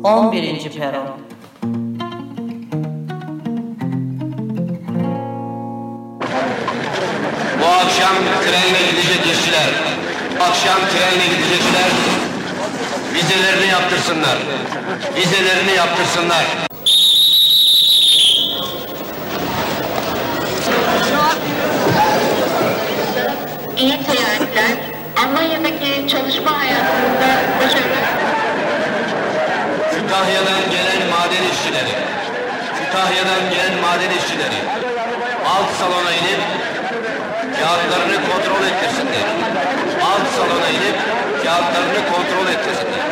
11. Peron. Bu akşam trenle gidecek işçiler, akşam trenle gidecekler, vizelerini yaptırsınlar, vizelerini yaptırsınlar. İyi seyahatler. Almanya'daki çalışma hayatında başarılı. Kütahya'dan gelen maden işçileri, Kütahya'dan gelen maden işçileri alt salona inip kağıtlarını kontrol ettirsinler. Alt salona inip kağıtlarını kontrol ettirsinler.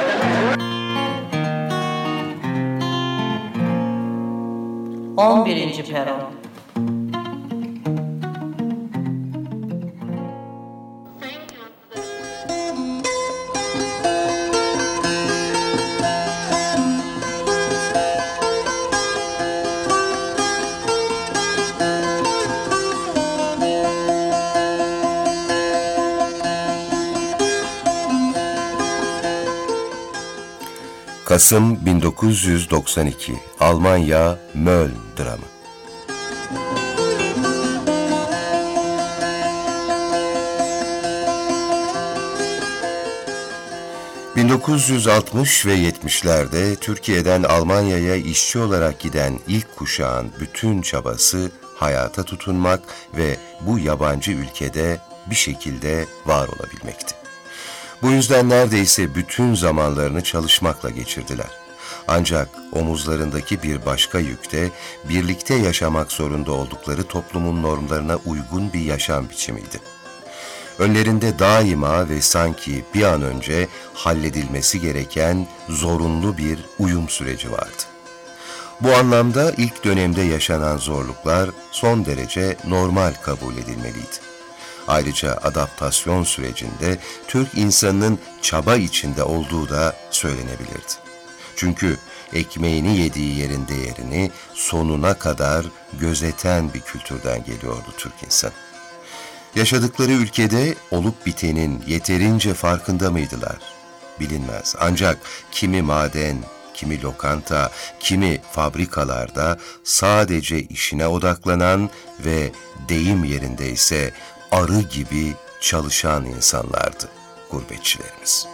On birinci Peron. Kasım 1992 Almanya Mölln dramı. ...1960 ve 70'lerde Türkiye'den Almanya'ya işçi olarak giden ilk kuşağın bütün çabası hayata tutunmak ve bu yabancı ülkede bir şekilde var olabilmekti. Bu yüzden neredeyse bütün zamanlarını çalışmakla geçirdiler. Ancak omuzlarındaki bir başka yük de birlikte yaşamak zorunda oldukları toplumun normlarına uygun bir yaşam biçimiydi. Önlerinde daima ve sanki bir an önce halledilmesi gereken zorunlu bir uyum süreci vardı. Bu anlamda ilk dönemde yaşanan zorluklar son derece normal kabul edilmeliydi. Ayrıca adaptasyon sürecinde Türk insanının çaba içinde olduğu da söylenebilirdi. Çünkü ekmeğini yediği yerin değerini sonuna kadar gözeten bir kültürden geliyordu Türk insanı. Yaşadıkları ülkede olup bitenin yeterince farkında mıydılar? Bilinmez. Ancak kimi maden, kimi lokanta, kimi fabrikalarda sadece işine odaklanan ve deyim yerinde ise arı gibi çalışan insanlardı gurbetçilerimiz.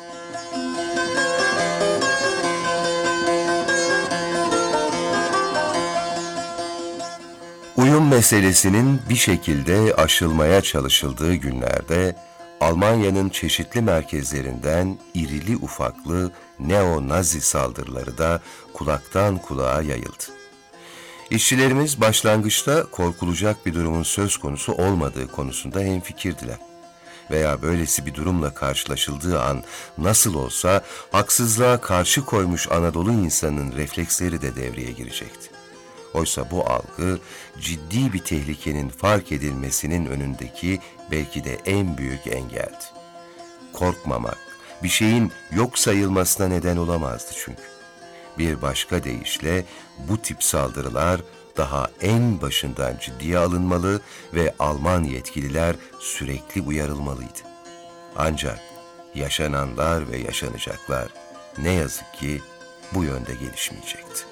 Uyum meselesinin bir şekilde aşılmaya çalışıldığı günlerde Almanya'nın çeşitli merkezlerinden irili ufaklı neo-nazi saldırıları da kulaktan kulağa yayıldı. İşçilerimiz başlangıçta korkulacak bir durumun söz konusu olmadığı konusunda hemfikirdiler. Veya böylesi bir durumla karşılaşıldığı an nasıl olsa haksızlığa karşı koymuş Anadolu insanının refleksleri de devreye girecekti. Oysa bu algı ciddi bir tehlikenin fark edilmesinin önündeki belki de en büyük engeldi. Korkmamak bir şeyin yok sayılmasına neden olamazdı çünkü. Bir başka deyişle bu tip saldırılar daha en başından ciddiye alınmalı ve Alman yetkililer sürekli uyarılmalıydı. Ancak yaşananlar ve yaşanacaklar ne yazık ki bu yönde gelişmeyecekti.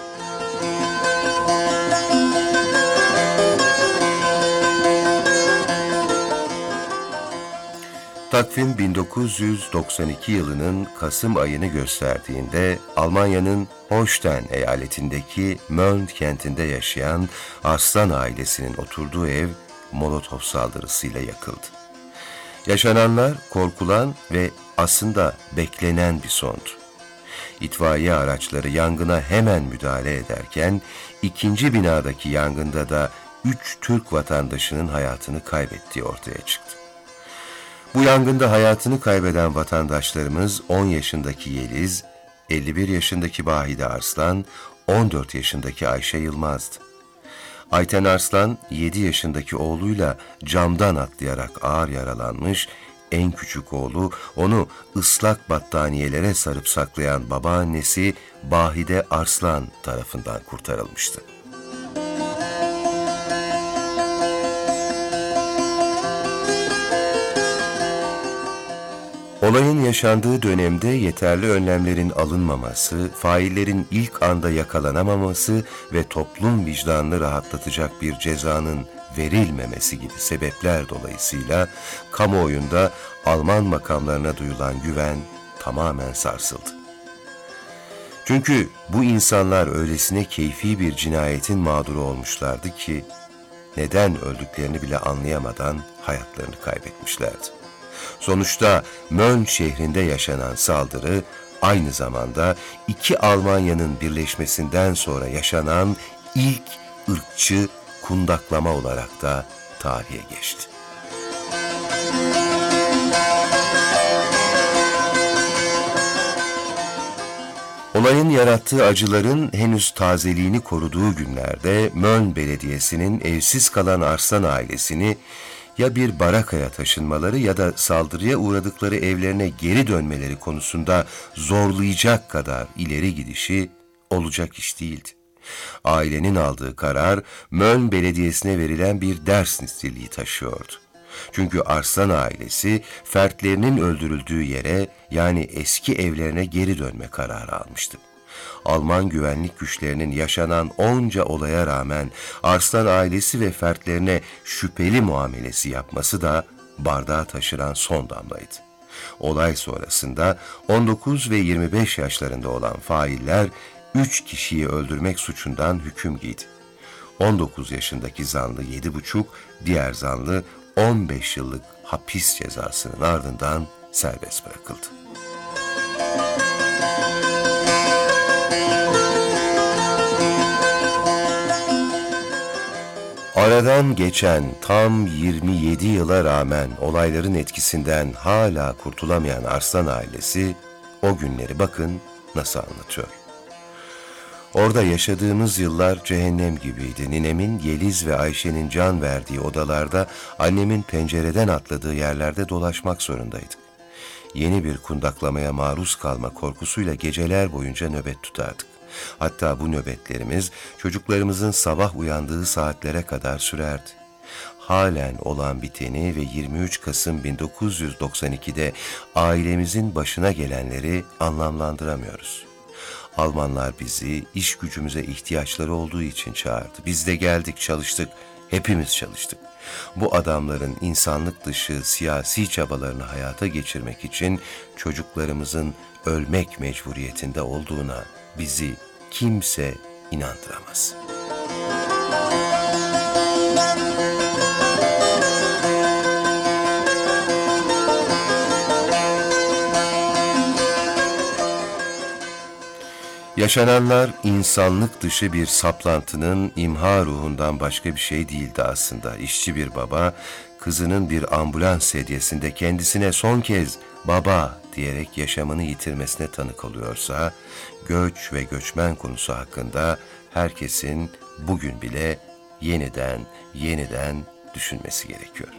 Takvim 1992 yılının Kasım ayını gösterdiğinde Almanya'nın Holstein eyaletindeki Mölln kentinde yaşayan Arslan ailesinin oturduğu ev Molotov saldırısıyla yakıldı. Yaşananlar korkulan ve aslında beklenen bir sondu. İtfaiye araçları yangına hemen müdahale ederken ikinci binadaki yangında da 3 Türk vatandaşının hayatını kaybettiği ortaya çıktı. Bu yangında hayatını kaybeden vatandaşlarımız 10 yaşındaki Yeliz, 51 yaşındaki Bahide Arslan, 14 yaşındaki Ayşe Yılmaz'dı. Ayten Arslan 7 yaşındaki oğluyla camdan atlayarak ağır yaralanmış, en küçük oğlu onu ıslak battaniyelere sarıp saklayan babaannesi Bahide Arslan tarafından kurtarılmıştı. Olayın yaşandığı dönemde yeterli önlemlerin alınmaması, faillerin ilk anda yakalanamaması ve toplum vicdanını rahatlatacak bir cezanın verilmemesi gibi sebepler dolayısıyla kamuoyunda Alman makamlarına duyulan güven tamamen sarsıldı. Çünkü bu insanlar öylesine keyfi bir cinayetin mağduru olmuşlardı ki neden öldüklerini bile anlayamadan hayatlarını kaybetmişlerdi. Sonuçta Mölln şehrinde yaşanan saldırı aynı zamanda iki Almanya'nın birleşmesinden sonra yaşanan ilk ırkçı kundaklama olarak da tarihe geçti. Olayın yarattığı acıların henüz tazeliğini koruduğu günlerde Mölln Belediyesi'nin evsiz kalan Arslan ailesini ya bir barakaya taşınmaları ya da saldırıya uğradıkları evlerine geri dönmeleri konusunda zorlayacak kadar ileri gidişi olacak iş değildi. Ailenin aldığı karar Mölln Belediyesi'ne verilen bir ders niteliği taşıyordu. Çünkü Arslan ailesi fertlerinin öldürüldüğü yere, yani eski evlerine geri dönme kararı almıştı. Alman güvenlik güçlerinin yaşanan onca olaya rağmen Arslan ailesi ve fertlerine şüpheli muamelesi yapması da bardağı taşıran son damlaydı. Olay sonrasında 19 ve 25 yaşlarında olan failler 3 kişiyi öldürmek suçundan hüküm giydi. 19 yaşındaki zanlı 7,5, diğer zanlı 15 yıllık hapis cezasının ardından serbest bırakıldı. Aradan geçen tam 27 yıla rağmen olayların etkisinden hala kurtulamayan Arslan ailesi o günleri bakın nasıl anlatıyor. Orada yaşadığımız yıllar cehennem gibiydi. Ninemin, Yeliz ve Ayşe'nin can verdiği odalarda, annemin pencereden atladığı yerlerde dolaşmak zorundaydık. Yeni bir kundaklamaya maruz kalma korkusuyla geceler boyunca nöbet tutardık. Hatta bu nöbetlerimiz çocuklarımızın sabah uyandığı saatlere kadar sürerdi. Halen olan biteni ve 23 Kasım 1992'de ailemizin başına gelenleri anlamlandıramıyoruz. Almanlar bizi iş gücümüze ihtiyaçları olduğu için çağırdı. Biz de geldik, çalıştık, hepimiz çalıştık. Bu adamların insanlık dışı siyasi çabalarını hayata geçirmek için çocuklarımızın ölmek mecburiyetinde olduğuna bizi kimse inandıramaz. Yaşananlar insanlık dışı bir saplantının imha ruhundan başka bir şey değildi aslında. İşçi bir baba, kızının bir ambulans sedyesinde kendisine son kez baba diyerek yaşamını yitirmesine tanık oluyorsa, göç ve göçmen konusu hakkında herkesin bugün bile yeniden düşünmesi gerekiyor.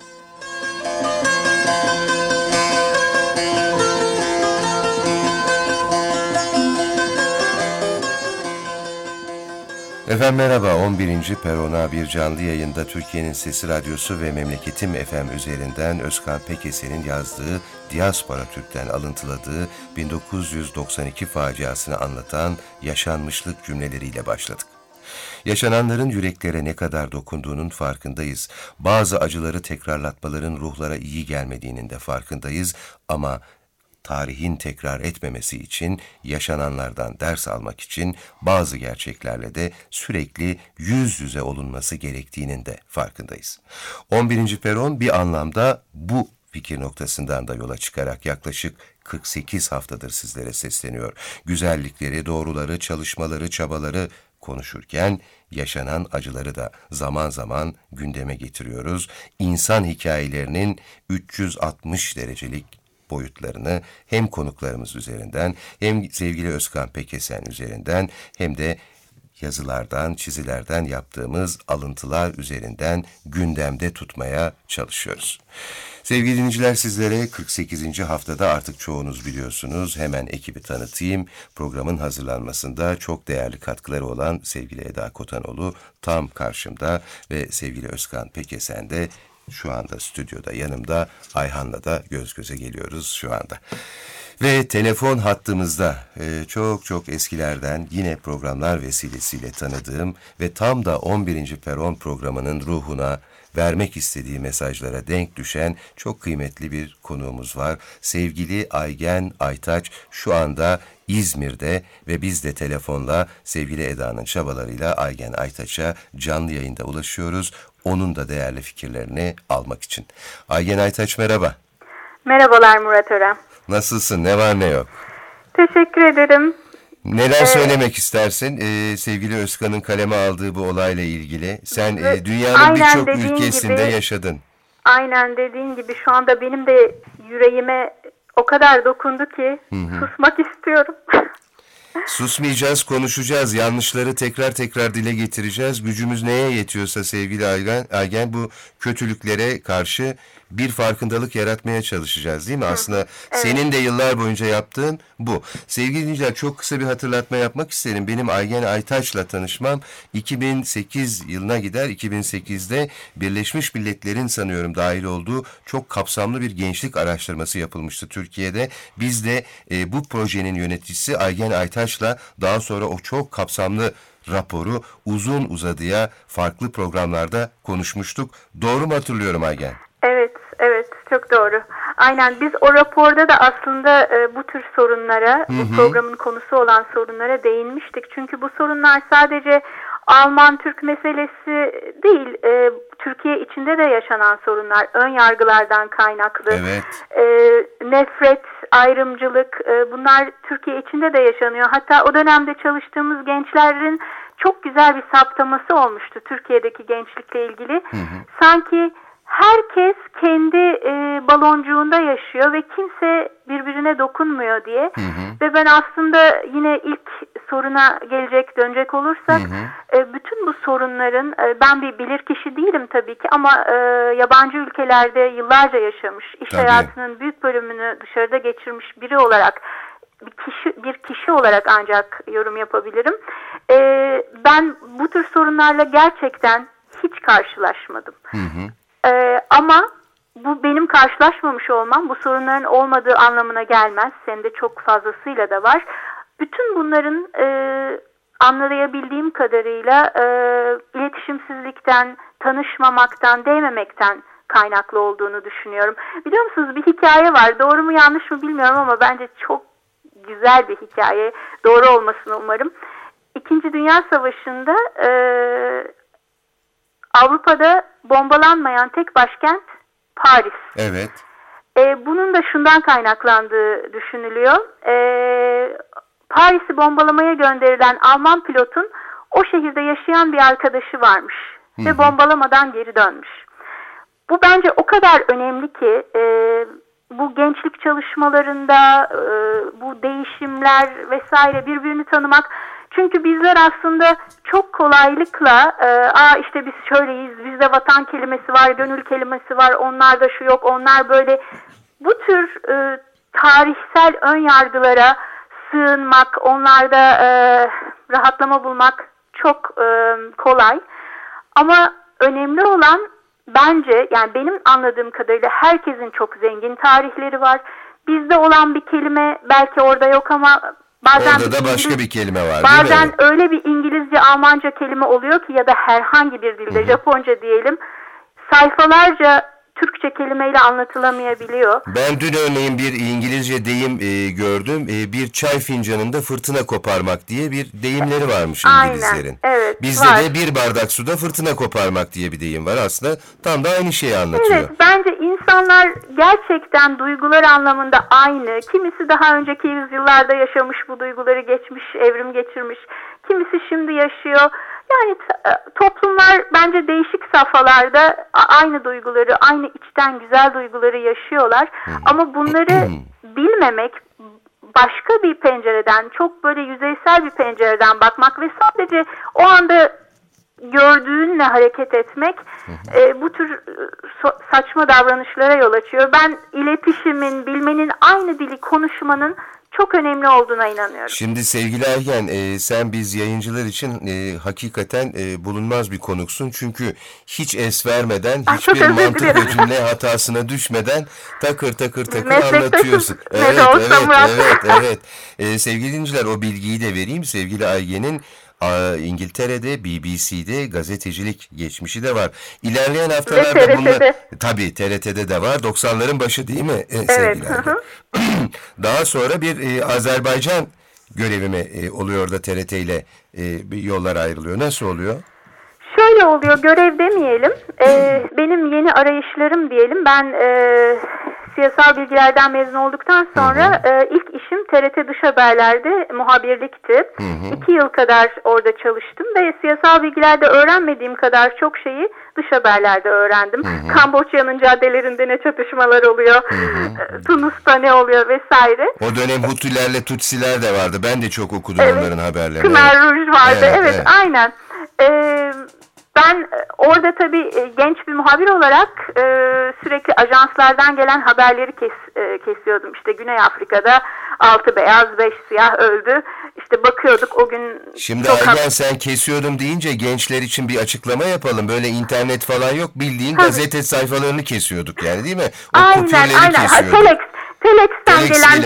Efendim merhaba, 11. Perona bir canlı yayında Türkiye'nin Sesi Radyosu ve Memleketim FM üzerinden Özkan Pekesen'in yazdığı Diaspora Türk'ten alıntıladığı 1992 faciasını anlatan yaşanmışlık cümleleriyle başladık. Yaşananların yüreklere ne kadar dokunduğunun farkındayız. Bazı acıları tekrarlatmaların ruhlara iyi gelmediğinin de farkındayız ama tarihin tekrar etmemesi için, yaşananlardan ders almak için bazı gerçeklerle de sürekli yüz yüze olunması gerektiğinin de farkındayız. 11. Peron bir anlamda bu fikir noktasından da yola çıkarak yaklaşık 48 haftadır sizlere sesleniyor. Güzellikleri, doğruları, çalışmaları, çabaları konuşurken yaşanan acıları da zaman zaman gündeme getiriyoruz. İnsan hikayelerinin 360 derecelik boyutlarını hem konuklarımız üzerinden hem sevgili Özkan Pekesen üzerinden hem de yazılardan, çizilerden yaptığımız alıntılar üzerinden gündemde tutmaya çalışıyoruz. Sevgili dinleyiciler, sizlere 48. haftada artık çoğunuz biliyorsunuz. Hemen ekibi tanıtayım. Programın hazırlanmasında çok değerli katkıları olan sevgili Eda Kotanoğlu tam karşımda ve sevgili Özkan Pekesen de şu anda stüdyoda yanımda. Ayhan'la da göz göze geliyoruz şu anda. Ve telefon hattımızda çok eskilerden yine programlar vesilesiyle tanıdığım ve tam da 11. Peron programının ruhuna vermek istediği mesajlara denk düşen çok kıymetli bir konuğumuz var. Sevgili Aygen Aytaç şu anda İzmir'de ve biz de telefonla sevgili Eda'nın çabalarıyla Aygen Aytaç'a canlı yayında ulaşıyoruz. Onun da değerli fikirlerini almak için. Aygen Aytaç merhaba. Merhabalar Murat Ören. Nasılsın? Ne var ne yok? Teşekkür ederim. Neler söylemek istersin? Sevgili Özkan'ın kaleme aldığı bu olayla ilgili. Sen dünyanın birçok ülkesinde yaşadın. Aynen dediğin gibi şu anda benim de yüreğime o kadar dokundu ki susmak istiyorum. Susmayacağız, konuşacağız. Yanlışları tekrar dile getireceğiz. Gücümüz neye yetiyorsa sevgili Aygen bu kötülüklere karşı bir farkındalık yaratmaya çalışacağız değil mi? Aslında evet. Senin de yıllar boyunca yaptığın bu. Sevgili dinleyiciler çok kısa bir hatırlatma yapmak isterim. Benim Aygen Aytaç'la tanışmam 2008 yılına gider. 2008'de Birleşmiş Milletler'in sanıyorum dahil olduğu çok kapsamlı bir gençlik araştırması yapılmıştı Türkiye'de. Biz de bu projenin yöneticisi Aygen Aytaç'la daha sonra o çok kapsamlı raporu uzun uzadıya farklı programlarda konuşmuştuk. Doğru mu hatırlıyorum Aygen? Evet çok doğru. Aynen biz o raporda da aslında bu tür sorunlara, bu programın konusu olan sorunlara değinmiştik. Çünkü bu sorunlar sadece Alman-Türk meselesi değil, Türkiye içinde de yaşanan sorunlar, ön yargılardan kaynaklı, nefret, ayrımcılık, bunlar Türkiye içinde de yaşanıyor. Hatta o dönemde çalıştığımız gençlerin çok güzel bir saptaması olmuştu Türkiye'deki gençlikle ilgili. Sanki herkes kendi baloncuğunda yaşıyor ve kimse birbirine dokunmuyor diye. Ve ben aslında yine ilk soruna dönecek olursak bütün bu sorunların ben bir bilirkişi değilim tabii ki ama yabancı ülkelerde yıllarca yaşamış, iş hayatının büyük bölümünü dışarıda geçirmiş biri olarak bir kişi olarak ancak yorum yapabilirim. Ben bu tür sorunlarla gerçekten hiç karşılaşmadım. Ama bu benim karşılaşmamış olmam bu sorunların olmadığı anlamına gelmez. Senin de çok fazlasıyla da var. Bütün bunların anlayabildiğim kadarıyla iletişimsizlikten, tanışmamaktan, değmemekten kaynaklı olduğunu düşünüyorum. Biliyor musunuz bir hikaye var. Doğru mu yanlış mı bilmiyorum ama bence çok güzel bir hikaye. Doğru olmasını umarım. İkinci Dünya Savaşı'nda Avrupa'da bombalanmayan tek başkent Paris. Evet. Bunun da şundan kaynaklandığı düşünülüyor. Paris'i bombalamaya gönderilen Alman pilotun o şehirde yaşayan bir arkadaşı varmış. Ve bombalamadan geri dönmüş. Bu bence o kadar önemli ki bu gençlik çalışmalarında bu değişimler vesaire birbirini tanımak. Çünkü bizler aslında çok kolaylıkla işte biz şöyleyiz, bizde vatan kelimesi var, gönül kelimesi var, onlarda şu yok, onlar böyle. Bu tür tarihsel ön yargılara sığınmak, onlarda rahatlama bulmak çok kolay. Ama önemli olan bence, yani benim anladığım kadarıyla herkesin çok zengin tarihleri var. Bizde olan bir kelime belki orada yok ama bazen orada da başka bir kelime var. Bazen öyle bir İngilizce, Almanca kelime oluyor ki ya da herhangi bir dilde, Japonca diyelim, sayfalarca Türkçe kelimeyle anlatılamayabiliyor. Ben dün örneğin bir İngilizce deyim gördüm. Bir çay fincanında fırtına koparmak diye bir deyimleri varmış İngilizlerin. Aynen, evet. Bizde de bir bardak suda fırtına koparmak diye bir deyim var. Aslında tam da aynı şeyi anlatıyor. Evet, bence insanlar gerçekten duygular anlamında aynı. Kimisi daha önceki yüzyıllarda yaşamış, bu duyguları geçmiş, evrim geçirmiş. Kimisi şimdi yaşıyor. Yani toplumlar bence değişik safhalarda aynı duyguları, aynı içten güzel duyguları yaşıyorlar. Ama bunları bilmemek, başka bir pencereden, çok böyle yüzeysel bir pencereden bakmak ve sadece o anda gördüğünle hareket etmek bu tür saçma davranışlara yol açıyor. Ben iletişimin, bilmenin, aynı dili konuşmanın çok önemli olduğuna inanıyorum. Şimdi sevgili Aygen, sen biz yayıncılar için hakikaten bulunmaz bir konuksun. Çünkü hiç es vermeden, hiçbir mantık ve cümle hatasına düşmeden takır anlatıyorsun. Evet. Sevgili dinleyiciler, o bilgiyi de vereyim. Sevgili Aygen'in İngiltere'de, BBC'de gazetecilik geçmişi de var. İlerleyen haftalarda bunlar... Tabii TRT'de de var. 90'ların başı değil mi sevgili Aygen? Daha sonra bir Azerbaycan görevi mi oluyor da TRT ile yollar ayrılıyor? Nasıl oluyor? Şöyle oluyor, görev demeyelim. Benim yeni arayışlarım diyelim. Ben siyasal bilgilerden mezun olduktan sonra ilk işim TRT Dış Haberler'de muhabirlikti. 2 yıl kadar orada çalıştım ve siyasal bilgilerde öğrenmediğim kadar çok şeyi Dış Haberler'de öğrendim. Kamboçya'nın caddelerinde ne çatışmalar oluyor, Tunus'ta ne oluyor vesaire. O dönem Hutulerle Tutsiler de vardı. Ben de çok okudum onların haberlerini. Khmer Rouge vardı. Evet. Aynen. Ben orada tabii genç bir muhabir olarak sürekli ajanslardan gelen haberleri kesiyordum. İşte Güney Afrika'da 6 beyaz 5 siyah öldü. İşte bakıyorduk o gün... Şimdi Aygen, sen kesiyordum deyince gençler için bir açıklama yapalım. Böyle internet falan yok. Bildiğin gazete sayfalarını kesiyorduk yani, değil mi? O aynen. kesiyorduk. Telex'ten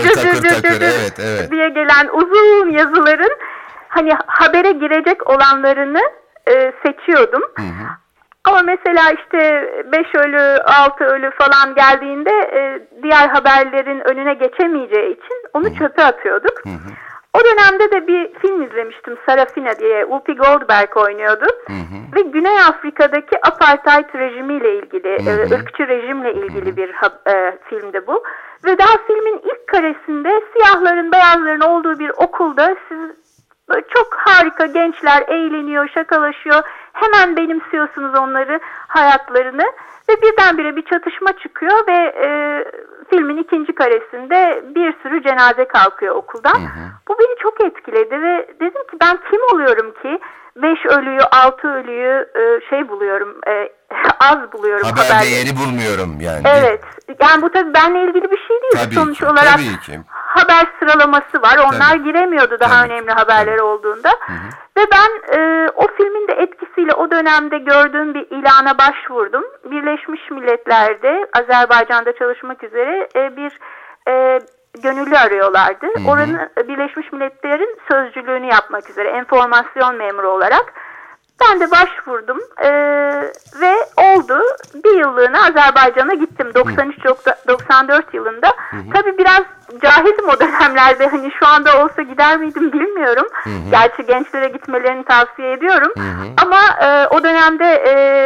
gelen diye gelen uzun yazıların hani habere girecek olanlarını seçiyordum. Ama mesela işte 5 ölü 6 ölü falan geldiğinde diğer haberlerin önüne geçemeyeceği için onu çöpe atıyorduk. O dönemde de bir film izlemiştim, Sarafina diye. Whoopi Goldberg oynuyordu. Ve Güney Afrika'daki apartheid rejimiyle ilgili, ırkçı rejimle ilgili bir filmdi bu. Ve daha filmin ilk karesinde siyahların beyazların olduğu bir okulda çok harika gençler eğleniyor, şakalaşıyor. Hemen benimsiyorsunuz onları, hayatlarını. Ve birdenbire bir çatışma çıkıyor ve filmin ikinci karesinde bir sürü cenaze kalkıyor okuldan. Bu beni çok etkiledi ve dedim ki ben kim oluyorum ki 5 ölüyü 6 ölüyü buluyorum, az buluyorum. Haber değeri bulmuyorum yani. Evet. Yani bu tabii benimle ilgili bir şey değil. Tabii Sonuç ki, olarak tabii ki. haber sıralaması var. Onlar giremiyordu daha önemli haberler olduğunda. Ve ben o filmin de etkisiyle o dönemde gördüğüm bir ilana başvurdum. Birleşmiş Milletler'de Azerbaycan'da çalışmak üzere bir gönüllü arıyorlardı. Oranın Birleşmiş Milletler'in sözcülüğünü yapmak üzere enformasyon memuru olarak. Ben de başvurdum ve oldu. Bir yıllığına Azerbaycan'a gittim. 93-94 yılında. Tabii biraz cahildim o dönemlerde. Hani şu anda olsa gider miydim bilmiyorum. Gerçi gençlere gitmelerini tavsiye ediyorum. Ama o dönemde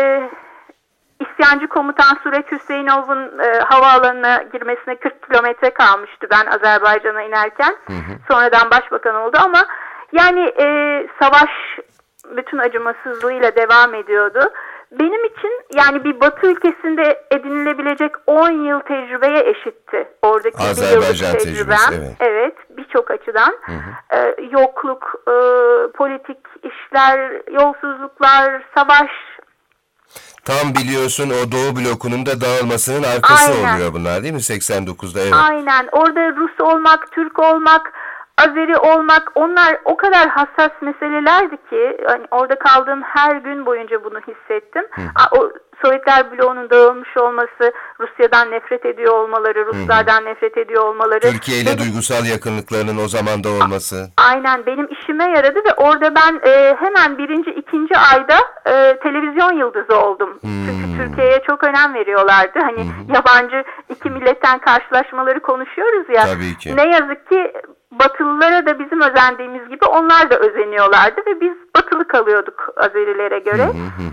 İsyancı komutan Suret Hüseyinov'un havaalanına girmesine 40 kilometre kalmıştı ben Azerbaycan'a inerken. Sonradan başbakan oldu ama yani savaş bütün acımasızlığıyla devam ediyordu. Benim için yani bir Batı ülkesinde edinilebilecek 10 yıl tecrübeye eşitti. Oradaki Azerbaycan bir yıllık tecrübem. Evet, birçok açıdan. Yokluk, politik işler, yolsuzluklar, savaş. Tam biliyorsun o Doğu blokunun da dağılmasının arkası oluyor bunlar değil mi 89'da? Evet. Aynen. Orada Rus olmak, Türk olmak, Azeri olmak, onlar o kadar hassas meselelerdi ki hani orada kaldığım her gün boyunca bunu hissettim. O Sovyetler bloğunun dağılmış olması, Rusya'dan nefret ediyor olmaları, Ruslardan nefret ediyor olmaları. Türkiye ile duygusal yakınlıklarının o zaman da olması. Aynen benim işime yaradı ve orada ben hemen birinci, ikinci ayda televizyon yıldızı oldum. Çünkü Türkiye'ye çok önem veriyorlardı. Hani yabancı iki milletten karşılaşmaları konuşuyoruz ya. Tabii ki. Ne yazık ki Batılılara da bizim özendiğimiz gibi onlar da özeniyorlardı ve biz batılı kalıyorduk Azerilere göre.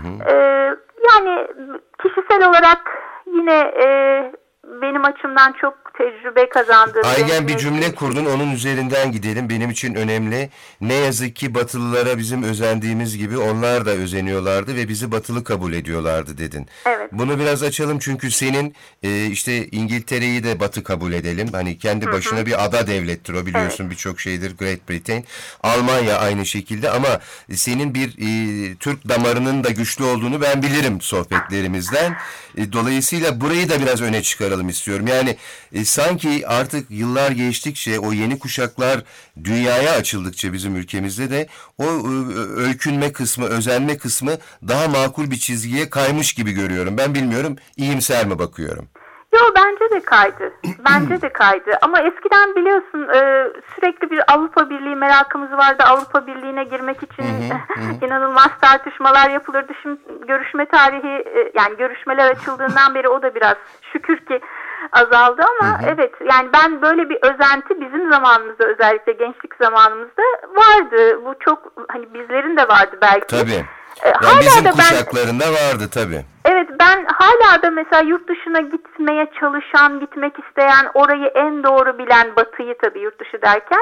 Yani kişisel olarak yine benim açımdan çok tecrübe kazandığım. Aygen bir cümle kurdun, onun üzerinden gidelim. Benim için önemli. Ne yazık ki Batılılara bizim özendiğimiz gibi onlar da özeniyorlardı ve bizi Batılı kabul ediyorlardı dedin. Evet. Bunu biraz açalım çünkü senin işte İngiltere'yi de Batı kabul edelim. Hani kendi başına bir ada devlettir o, biliyorsun, birçok şeydir Great Britain. Almanya aynı şekilde ama senin bir Türk damarının da güçlü olduğunu ben bilirim sohbetlerimizden. Dolayısıyla burayı da biraz öne çıkaralım aktaralım istiyorum. Yani sanki artık yıllar geçtikçe o yeni kuşaklar dünyaya açıldıkça bizim ülkemizde de o öykünme kısmı, özenme kısmı daha makul bir çizgiye kaymış gibi görüyorum. Ben bilmiyorum, iyimser mi bakıyorum? Yo, bence de kaydı. Bence de kaydı. Ama eskiden biliyorsun sürekli bir Avrupa Birliği merakımız vardı. Avrupa Birliği'ne girmek için inanılmaz tartışmalar yapılırdı. Şimdi görüşme tarihi, yani görüşmeler açıldığından beri o da biraz şükür ki azaldı ama evet, yani ben böyle bir özenti bizim zamanımızda, özellikle gençlik zamanımızda vardı. Bu çok, hani bizlerin de vardı belki. Tabii. Hala bizim da kuşaklarında vardı tabii. Evet, ben hala da mesela yurt dışına gitmeye çalışan, gitmek isteyen, orayı en doğru bilen, Batı'yı tabii yurt dışı derken,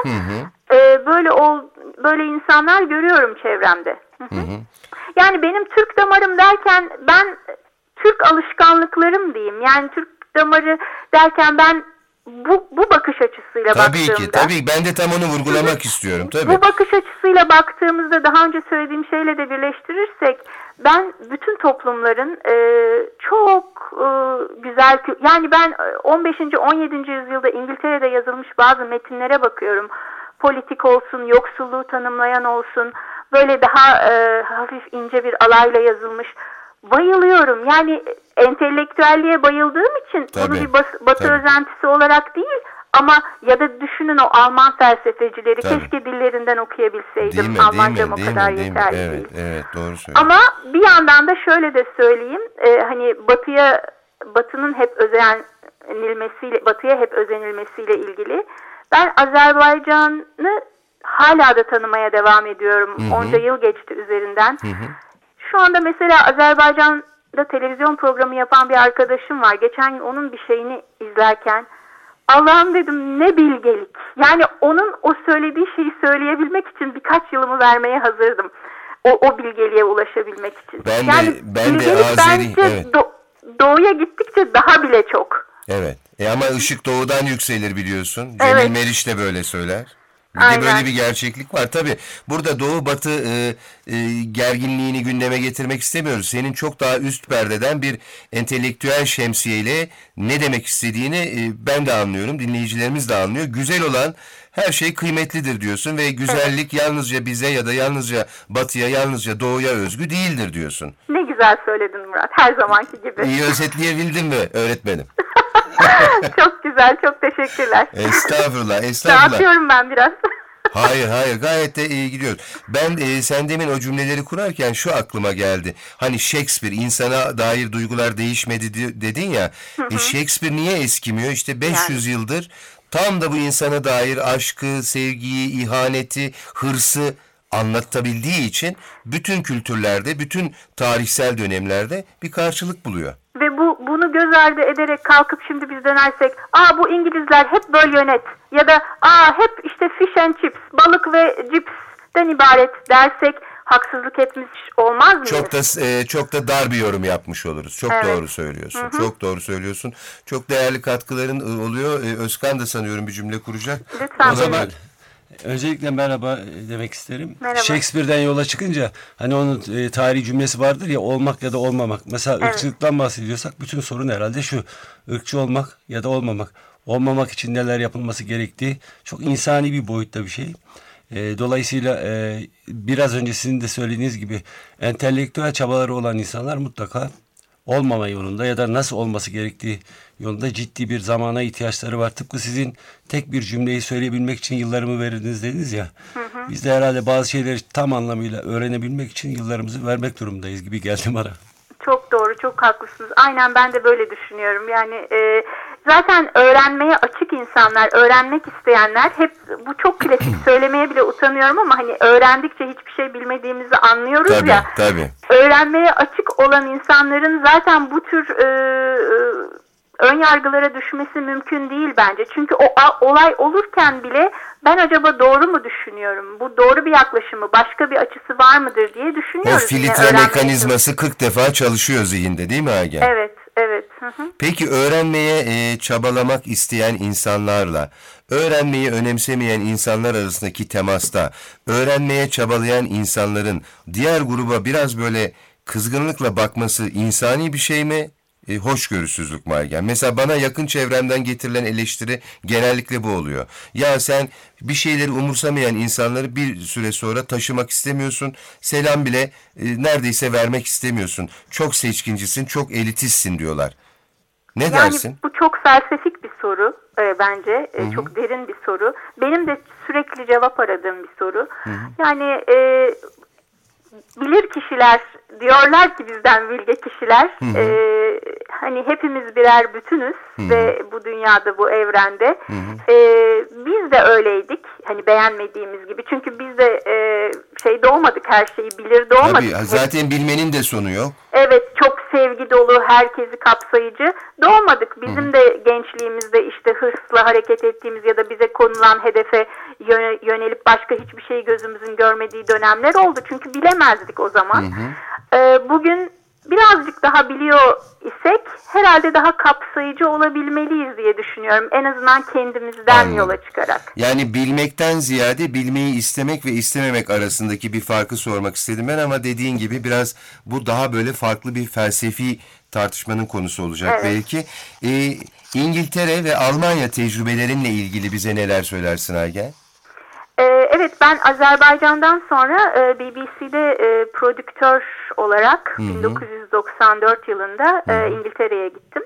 böyle insanlar görüyorum çevremde. Yani benim Türk damarım derken ben Türk alışkanlıklarım diyeyim. Yani Türk damarı derken ben bu bakış açısıyla Tabii baktığımda. ki, ben de tam onu vurgulamak istiyorum tabii. Bu bakış açısıyla baktığımızda, daha önce söylediğim şeyle de birleştirirsek, ben bütün toplumların çok güzel, yani ben 15. 17. yüzyılda İngiltere'de yazılmış bazı metinlere bakıyorum. Politik olsun, yoksulluğu tanımlayan olsun, böyle daha hafif ince bir alayla yazılmış. Bayılıyorum. Yani entelektüelliğe bayıldığım için bunu bir Batı özentisi olarak değil, ama ya da düşünün o Alman felsefecileri, keşke dillerinden okuyabilseydim. Almancam o kadar yeterli değil. Evet, doğru söylüyorsun. Ama bir yandan da şöyle de söyleyeyim, hani Batı'nın hep Batı'ya hep özenilmesiyle ilgili, ben Azerbaycan'ı hala da tanımaya devam ediyorum. Onca yıl geçti üzerinden. Şu anda mesela Azerbaycan'da televizyon programı yapan bir arkadaşım var. Geçen gün onun bir şeyini izlerken, Allah'ım dedim, ne bilgelik. Yani onun o söylediği şeyi söyleyebilmek için birkaç yılımı vermeye hazırdım. O bilgeliğe ulaşabilmek için. Ben de Azeri, bence doğuya gittikçe daha bile çok. Evet. Ama ışık doğudan yükselir biliyorsun. Cemil Meriç de böyle söyler. Bir de böyle bir gerçeklik var. Tabii burada Doğu Batı gerginliğini gündeme getirmek istemiyoruz. Senin çok daha üst perdeden bir entelektüel şemsiyeyle ne demek istediğini ben de anlıyorum. Dinleyicilerimiz de anlıyor. Güzel olan her şey kıymetlidir diyorsun ve güzellik yalnızca bize ya da yalnızca Batı'ya, yalnızca Doğu'ya özgü değildir diyorsun. Ne güzel söyledin Murat, her zamanki gibi. İyi özetleyebildin mi öğretmenim? Çok güzel, çok teşekkürler. Estağfurullah. Dağıtıyorum ben biraz. Hayır, gayet de iyi gidiyoruz. Ben sen demin o cümleleri kurarken şu aklıma geldi. Hani Shakespeare, insana dair duygular değişmedi dedin ya. Shakespeare niye eskimiyor? İşte 500 yıldır tam da bu insana dair aşkı, sevgiyi, ihaneti, hırsı anlatabildiği için bütün kültürlerde, bütün tarihsel dönemlerde bir karşılık buluyor. Ve bunu göz ardı ederek kalkıp şimdi biz dönersek, bu İngilizler hep böyle yönet ya da hep işte fish and chips, balık ve cipsten ibaret dersek haksızlık etmiş olmaz mıyız? Çok da dar bir yorum yapmış oluruz. Çok doğru söylüyorsun. Çok doğru söylüyorsun. Çok değerli katkıların oluyor. Özkan da sanıyorum bir cümle kuracak. Lütfen. O zaman öncelikle merhaba demek isterim. Merhaba. Shakespeare'den yola çıkınca hani onun tarihi cümlesi vardır ya, olmak ya da olmamak. Mesela ırkçılıktan bahsediyorsak bütün sorun herhalde şu: ırkçı olmak ya da olmamak. Olmamak için neler yapılması gerektiği çok insani bir boyutta bir şey. Dolayısıyla biraz önce sizin de söylediğiniz gibi entelektüel çabaları olan insanlar mutlaka olmama yolunda ya da nasıl olması gerektiği yolunda ciddi bir zamana ihtiyaçları var. Tıpkı sizin tek bir cümleyi söyleyebilmek için yıllarımı verirdiniz dediniz ya. Biz de herhalde bazı şeyleri tam anlamıyla öğrenebilmek için yıllarımızı vermek durumundayız gibi geldi bana. Çok doğru, çok haklısınız. Aynen, ben de böyle düşünüyorum. Yani zaten öğrenmeye açık insanlar, öğrenmek isteyenler, hep bu çok klasik, söylemeye bile utanıyorum ama hani öğrendikçe hiçbir şey bilmediğimizi anlıyoruz ya. Tabii. Öğrenmeye açık olan insanların zaten bu tür ön yargılara düşmesi mümkün değil bence. Çünkü o olay olurken bile ben acaba doğru mu düşünüyorum? Bu doğru bir yaklaşım mı? Başka bir açısı var mıdır diye düşünüyoruz. O filtre mekanizması 40 defa çalışıyor zihinde, değil mi Agen? Evet. Peki öğrenmeye çabalamak isteyen insanlarla öğrenmeyi önemsemeyen insanlar arasındaki temasta öğrenmeye çabalayan insanların diğer gruba biraz böyle kızgınlıkla bakması insani bir şey mi? hoşgörüsüzlük Maygen. Mesela bana yakın çevremden getirilen eleştiri genellikle bu oluyor. Ya sen bir şeyleri umursamayan insanları bir süre sonra taşımak istemiyorsun. Selam bile neredeyse vermek istemiyorsun. Çok seçkincisin, çok elitistsin diyorlar. Ne dersin? Bu çok felsefik bir soru bence. Çok derin bir soru. Benim de sürekli cevap aradığım bir soru. Yani bilir kişiler diyorlar ki bizden bilge kişiler hani hepimiz birer bütünüz ve bu dünyada, bu evrende biz de öyleydik, hani beğenmediğimiz gibi, çünkü biz de doğmadık, her şeyi bilir doğmadık. Tabii, zaten bilmenin de sonu yok. Evet, çok sevgi dolu, herkesi kapsayıcı doğmadık. Bizim de gençliğimizde işte hırsla hareket ettiğimiz ya da bize konulan hedefe yönelip başka hiçbir şeyi gözümüzün görmediği dönemler oldu. Çünkü bilemezdik o zaman. Bugün birazcık daha biliyor isek herhalde daha kapsayıcı olabilmeliyiz diye düşünüyorum. En azından kendimizden yola çıkarak. Yani bilmekten ziyade bilmeyi istemek ve istememek arasındaki bir farkı sormak istedim ben, ama dediğin gibi biraz bu daha böyle farklı bir felsefi tartışmanın konusu olacak belki. İngiltere ve Almanya tecrübelerinle ilgili bize neler söylersin Aygen? Evet, ben Azerbaycan'dan sonra BBC'de prodüktör olarak 1994 yılında İngiltere'ye gittim.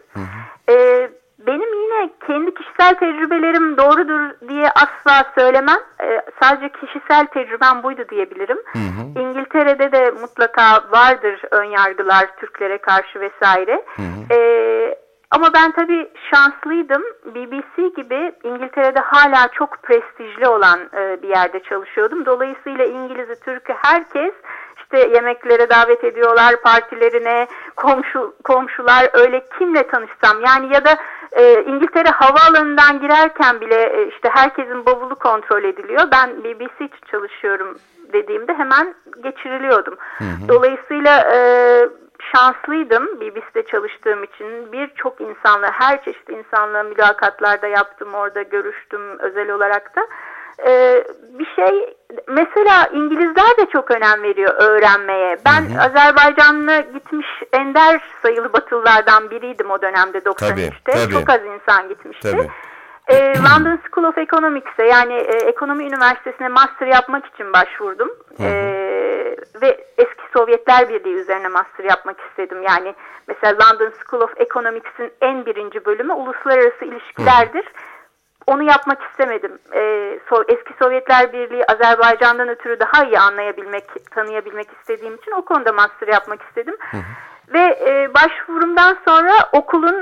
Benim yine kendi kişisel tecrübelerim doğrudur diye asla söylemem. Sadece kişisel tecrübem buydu diyebilirim. İngiltere'de de mutlaka vardır önyargılar Türklere karşı vesaire. Ama ben tabii şanslıydım. BBC gibi İngiltere'de hala çok prestijli olan bir yerde çalışıyordum. Dolayısıyla İngiliz'i, Türk'ü herkes işte yemeklere davet ediyorlar, partilerine, komşular, öyle kimle tanışsam. Yani ya da İngiltere havaalanından girerken bile işte herkesin bavulu kontrol ediliyor. Ben BBC için çalışıyorum dediğimde hemen geçiriliyordum. Dolayısıyla şanslıydım BBC'de çalıştığım için. Birçok insanla, her çeşit insanla mülakatlarda yaptım, orada görüştüm özel olarak da. Bir şey, mesela İngilizler de çok önem veriyor öğrenmeye. Ben Azerbaycan'a gitmiş ender sayılı Batılılardan biriydim o dönemde 93'te. Tabii. Çok az insan gitmişti. Tabii. London School of Economics'e, yani ekonomi üniversitesine master yapmak için başvurdum. Ve eski Sovyetler Birliği üzerine master yapmak istedim. Yani mesela London School of Economics'in en birinci bölümü uluslararası ilişkilerdir. Onu yapmak istemedim. Eski Sovyetler Birliği Azerbaycan'dan ötürü daha iyi anlayabilmek, tanıyabilmek istediğim için o konuda master yapmak istedim. Ve başvurumdan sonra okulun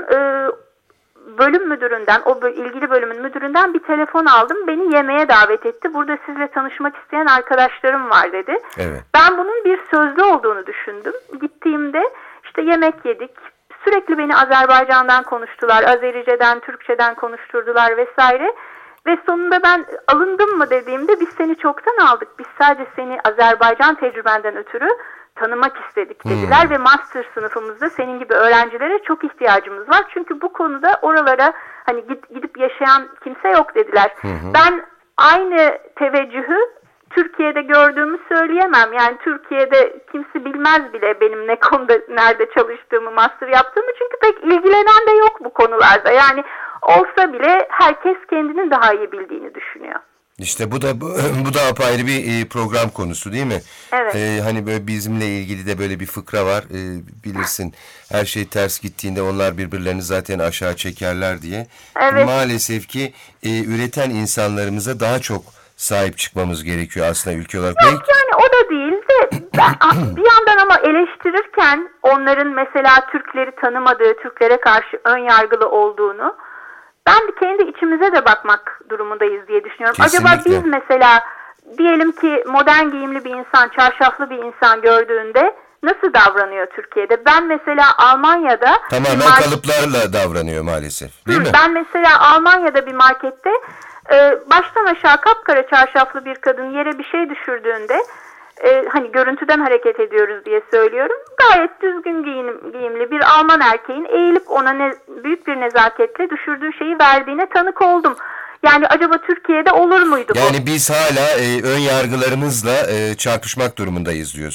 bölüm müdüründen, o ilgili bölümün müdüründen bir telefon aldım. Beni yemeğe davet etti. Burada sizle tanışmak isteyen arkadaşlarım var dedi. Evet. Ben bunun bir sözlü olduğunu düşündüm. Gittiğimde işte yemek yedik. Sürekli beni Azerbaycan'dan konuştular. Azerice'den, Türkçe'den konuşturdular vesaire. Ve sonunda ben alındım mı dediğimde biz seni çoktan aldık. Biz sadece seni Azerbaycan tecrübenden ötürü tanımak istedik dediler ve master sınıfımızda senin gibi öğrencilere çok ihtiyacımız var. Çünkü bu konuda oralara hani gidip yaşayan kimse yok dediler. Ben aynı teveccühü Türkiye'de gördüğümü söyleyemem. Yani Türkiye'de kimse bilmez bile benim ne konuda, nerede çalıştığımı, master yaptığımı. Çünkü pek ilgilenen de yok bu konularda. Yani olsa bile herkes kendini daha iyi bildiğini düşünüyor. İşte bu da apayrı bir program konusu değil mi? Evet. Hani böyle bizimle ilgili de böyle bir fıkra var. Bilirsin, her şey ters gittiğinde onlar birbirlerini zaten aşağı çekerler diye. Evet. Maalesef ki üreten insanlarımıza daha çok sahip çıkmamız gerekiyor aslında ülke olarak. Yok yani o da değil de bir yandan ama eleştirirken onların mesela Türkleri tanımadığı, Türklere karşı ön yargılı olduğunu, ben kendi içimize de bakmak durumundayız diye düşünüyorum. Kesinlikle. Acaba biz mesela diyelim ki modern giyimli bir insan, çarşaflı bir insan gördüğünde nasıl davranıyor Türkiye'de? Ben mesela Almanya'da tamamen kalıplarla davranıyor maalesef, değil mi? Ben mesela Almanya'da bir markette baştan aşağı kapkara çarşaflı bir kadın yere bir şey düşürdüğünde, hani görüntüden hareket ediyoruz diye söylüyorum, gayet düzgün giyimli bir Alman erkeğin eğilip ona büyük bir nezaketle düşürdüğü şeyi verdiğine tanık oldum. Yani acaba Türkiye'de olur muydu bu? Yani biz hala ön yargılarımızla çarpışmak durumundayız diyorsun.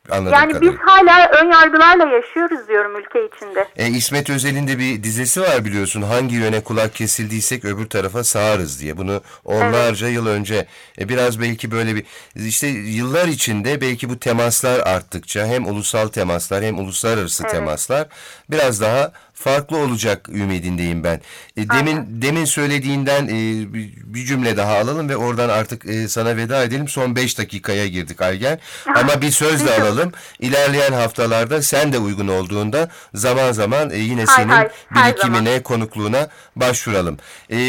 anladığım Yani kadarıyla. biz hala ön yargılarla yaşıyoruz diyorum ülke içinde. İsmet Özel'in de bir dizesi var biliyorsun. Hangi yöne kulak kesildiysek öbür tarafa sağarız diye. Bunu onlarca yıl önce biraz belki böyle bir işte yıllar içinde belki bu temaslar arttıkça hem ulusal temaslar hem uluslararası temaslar biraz daha farklı olacak ümidindeyim ben. Demin söylediğinden bir cümle daha alalım ve oradan artık sana veda edelim. Son 5 dakikaya girdik Aygen. Ama bir söz de alalım. İlerleyen haftalarda sen de uygun olduğunda zaman zaman yine senin birikimine, konukluğuna başvuralım.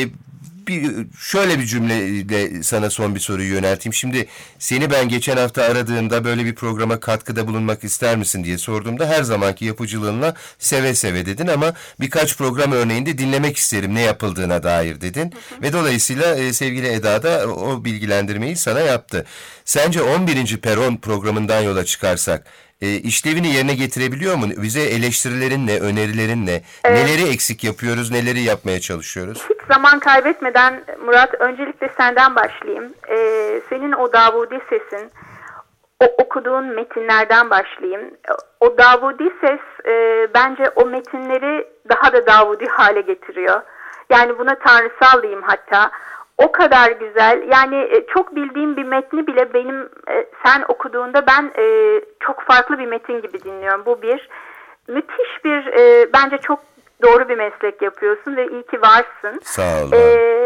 Şöyle bir cümleyle sana son bir soruyu yönelteyim. Şimdi seni ben geçen hafta aradığımda böyle bir programa katkıda bulunmak ister misin diye sorduğumda her zamanki yapıcılığınla seve seve dedin ama birkaç program örneğinde dinlemek isterim ne yapıldığına dair dedin. Ve dolayısıyla sevgili Eda da o bilgilendirmeyi sana yaptı. Sence 11. Peron programından yola çıkarsak işlevini yerine getirebiliyor mu? Bize eleştirilerin ne, önerilerin ne? Neleri eksik yapıyoruz, neleri yapmaya çalışıyoruz? Hiç zaman kaybetmeden Murat, öncelikle senden başlayayım. Senin o Davudi sesin, o okuduğun metinlerden başlayayım. O Davudi ses bence o metinleri daha da Davudi hale getiriyor. Yani buna tanrısal diyeyim hatta. O kadar güzel. Yani çok bildiğim bir metni bile benim sen okuduğunda ben çok farklı bir metin gibi dinliyorum. Bu bir müthiş bir bence çok doğru bir meslek yapıyorsun ve iyi ki varsın. Sağ ol.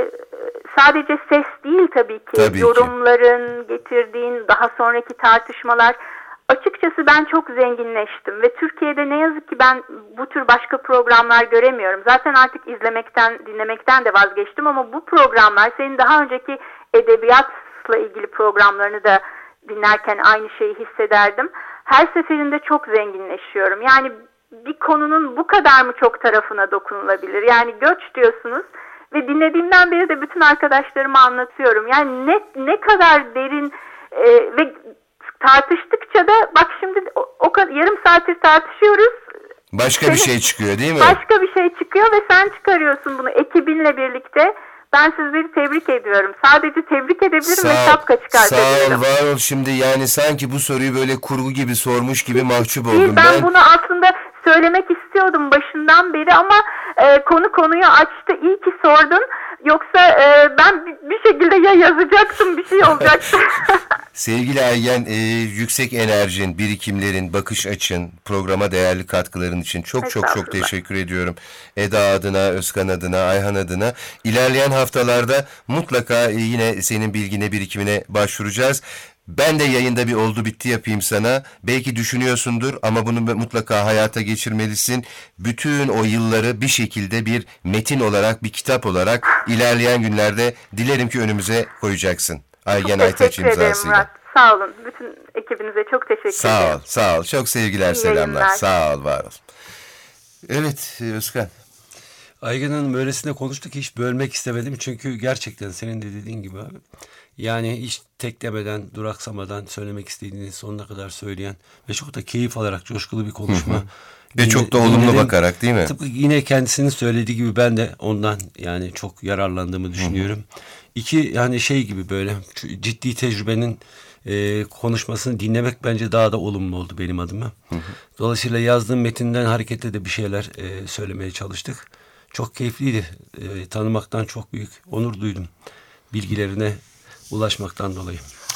Sadece ses değil tabii ki. Yorumların, getirdiğin daha sonraki tartışmalar. Açıkçası ben çok zenginleştim ve Türkiye'de ne yazık ki ben bu tür başka programlar göremiyorum. Zaten artık izlemekten, dinlemekten de vazgeçtim ama bu programlar, senin daha önceki edebiyatla ilgili programlarını da dinlerken aynı şeyi hissederdim. Her seferinde çok zenginleşiyorum. Yani bir konunun bu kadar mı çok tarafına dokunulabilir? Yani göç diyorsunuz ve dinlediğimden beri de bütün arkadaşlarıma anlatıyorum. Yani ne kadar derin ve tartıştıkça da bak şimdi o kadar yarım saattir tartışıyoruz. Başka bir şey çıkıyor değil mi? Başka bir şey çıkıyor ve sen çıkarıyorsun bunu ekibinle birlikte. Ben sizleri tebrik ediyorum. Sadece tebrik edebilirim ve şapka çıkartabilirim. Sağ ol, var ol. Şimdi yani sanki bu soruyu böyle kurgu gibi sormuş gibi mahcup oldum. Ben bunu aslında söylemek istiyordum başından beri ama konu konuyu açtı. İyi ki sordun. Yoksa ben bir şekilde ya yazacaktım, bir şey olacaktı. Sevgili Aygen, yüksek enerjin, birikimlerin, bakış açın, programa değerli katkıların için çok teşekkür ediyorum. Eda adına, Özkan adına, Ayhan adına. İlerleyen haftalarda mutlaka yine senin bilgine, birikimine başvuracağız. Ben de yayında bir oldu bitti yapayım sana. Belki düşünüyorsundur ama bunu mutlaka hayata geçirmelisin. Bütün o yılları bir şekilde bir metin olarak, bir kitap olarak ilerleyen günlerde dilerim ki önümüze koyacaksın. Aygen Aytaç imzasıyla. Murat. Sağ olun. Bütün ekibinize çok teşekkür ederim. Sağ ol. Çok sevgiler, selamlar. Sağ ol, var ol. Evet, Özkan. Aygen Hanım öylesine konuştu ki hiç bölmek istemedim. Çünkü gerçekten senin de dediğin gibi abi. Yani hiç teklemeden, duraksamadan söylemek istediğini sonuna kadar söyleyen ve çok da keyif alarak coşkulu bir konuşma. Ve çok da olumlu bakarak değil mi? Tıpkı yine kendisinin söylediği gibi ben de ondan yani çok yararlandığımı düşünüyorum. İki yani şey gibi böyle ciddi tecrübenin konuşmasını dinlemek bence daha da olumlu oldu benim adıma. Dolayısıyla yazdığım metinden hareketle de bir şeyler söylemeye çalıştık. Çok keyifliydi. Tanımaktan çok büyük onur duydum. Bilgilerine ulaşmaktan dolayı.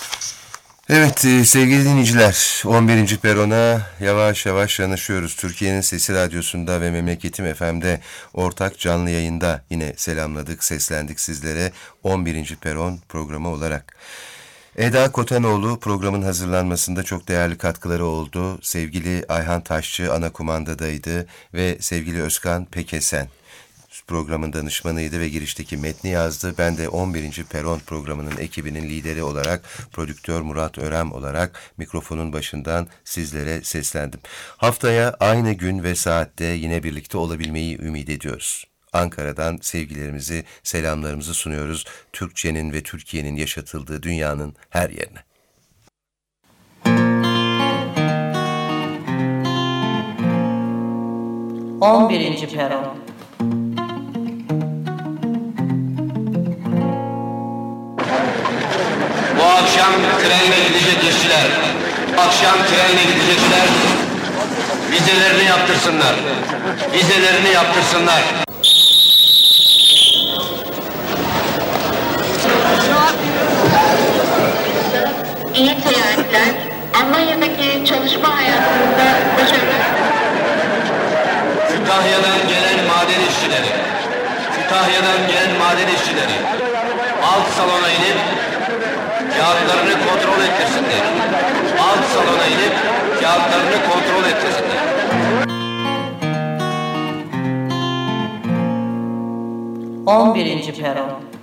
Evet sevgili dinleyiciler, 11. Peron'a yavaş yavaş yanaşıyoruz. Türkiye'nin Sesi Radyosu'nda ve Memleketim FM'de ortak canlı yayında yine selamladık, seslendik sizlere 11. Peron programı olarak. Eda Kotanoğlu programın hazırlanmasında çok değerli katkıları oldu. Sevgili Ayhan Taşçı ana kumandadaydı ve sevgili Özkan Pekesen programın danışmanıydı ve girişteki metni yazdı. Ben de 11. Peron programının ekibinin lideri olarak, prodüktör Murat Örem olarak mikrofonun başından sizlere seslendim. Haftaya aynı gün ve saatte yine birlikte olabilmeyi ümit ediyoruz. Ankara'dan sevgilerimizi, selamlarımızı sunuyoruz. Türkçenin ve Türkiye'nin yaşatıldığı dünyanın her yerine. On 11. Peron. Bu akşam trenle gidecek işçiler, Akşam trenine gidecekler. Vizelerini yaptırsınlar. Vizelerini yaptırsınlar. İyi seyahatler. Almanya'daki çalışma hayatında başarılar. Kütahya'dan gelen maden işçileri. Kütahya'dan gelen maden işçileri. Alt salona inip kağıtlarını kontrol ettirsinler. Alt salona inip kağıtlarını kontrol ettirsinler. 11. peron.